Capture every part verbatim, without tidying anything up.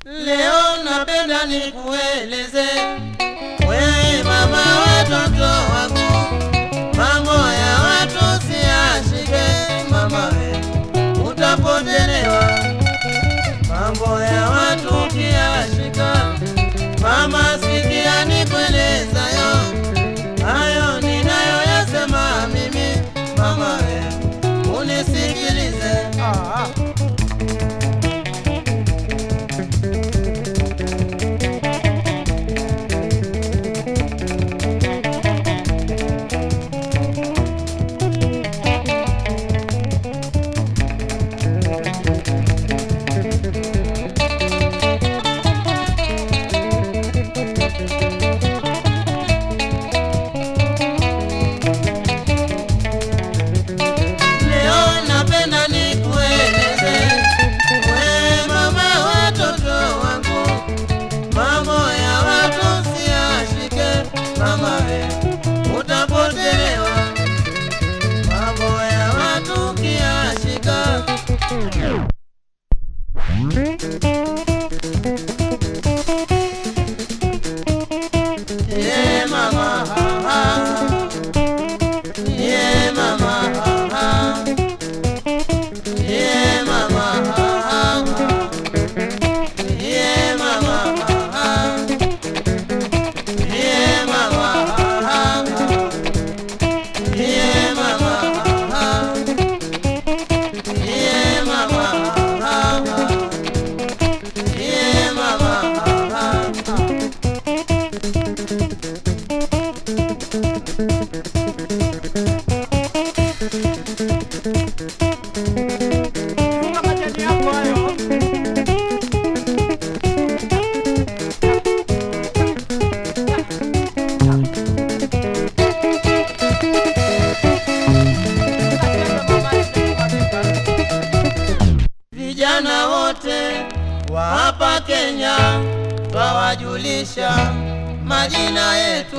Leo napenda nikueleze wewe mama watoto wangu, mambo ya watu siashike mama, we utapotelewa. Mambo ya watu kiashika mama, sikia nikueleza yo hayo ninayoyasema mimi mama, we unisikilize. ah. Yeah, mama, ha, ha. Yeah, mama, ha, ha. Yeah, mama, ha, ha. Yeah, mama, ha, ha. Yeah, mama, ha, ha. Yeah, mama, ha, ha. Yeah, mama, ha, ha. Yeah, mama, ha, ha. Vijana wote wa hapa Kenya twawajulisha majina yetu.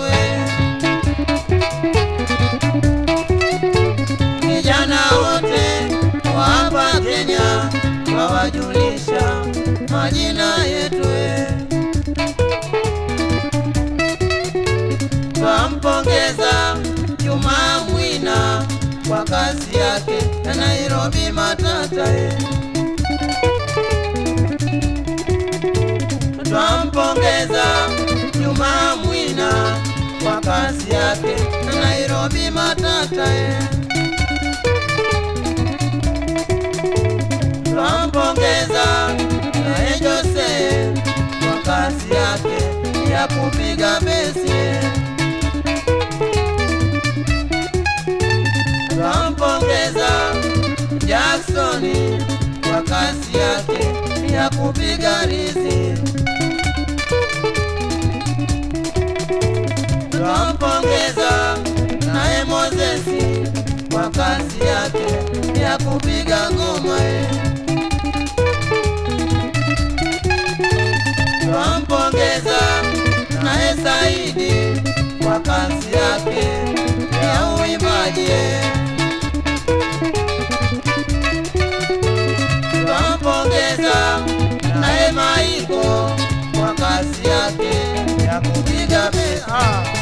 Vijana wote wa hapa Kenya twawajulisha majina yetu. Twampongeza Juma Mwina kwa kazi yake na Nairobi Matata. Twampongeza Juma Mwina kwa kazi yake na Nairobi Matata. Twampongeza naye Jose kwa kazi yake ya kupiga besi. Twampongeza Jackson kwa kazi yake ya kupiga rizi. Twampongeza naye Moses kwa kazi yake ya kupiga ngoma. Twampongeza naye Saidi kwa kazi yake ya uimbaji. Twampongeza naye Maiko kwa kazi yake ya kupiga besi.